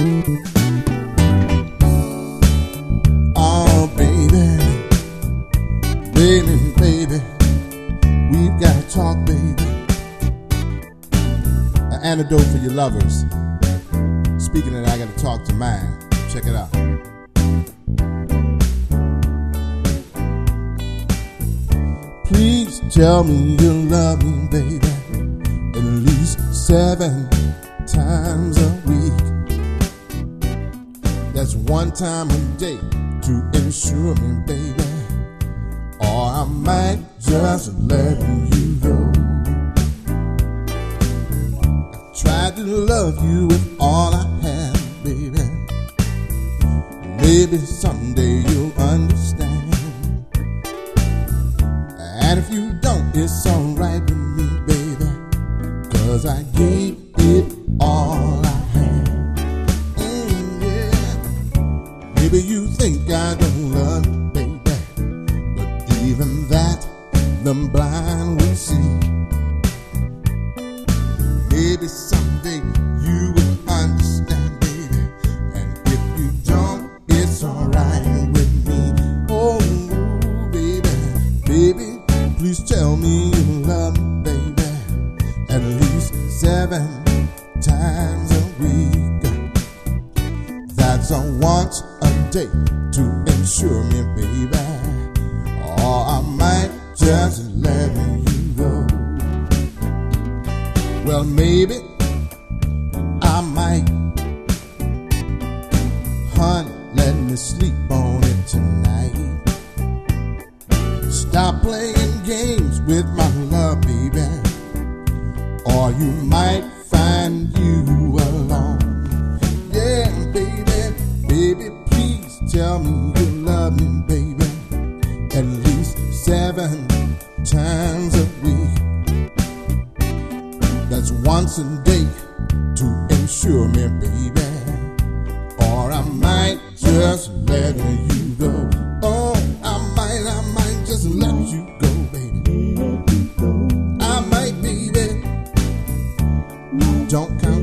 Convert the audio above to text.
Oh, baby, baby, baby, we've got to talk, baby. An antidote for your lovers. Speaking of that, I got to talk to mine. Check it out. Please tell me you love me, baby, at least 7 times a week. That's 1 time a day to ensure me, baby, or I might just let you go. I tried to love you with all I have, baby. Maybe someday you'll understand. And if you don't, it's alright with me, baby, 'cause I gave it all I had. Yeah. Maybe you think I don't love you, baby, but even that the blind will see. Maybe someday you will understand, baby, and if you don't, it's alright with me. Oh, baby, baby, please tell me you love me, baby, at least 7 times a week. That's a once a day to ensure me, baby, or I might just let you go. Well, maybe I might. Honey, let me sleep on it tonight. Stop playing games with my love, baby, or you might find you alone. Yeah, baby, baby, please tell me you love me, baby, at least 7 times a week. That's once a day to ensure me, baby, or I might just let you go. Oh, I might just let you go, baby. I might, baby. Don't count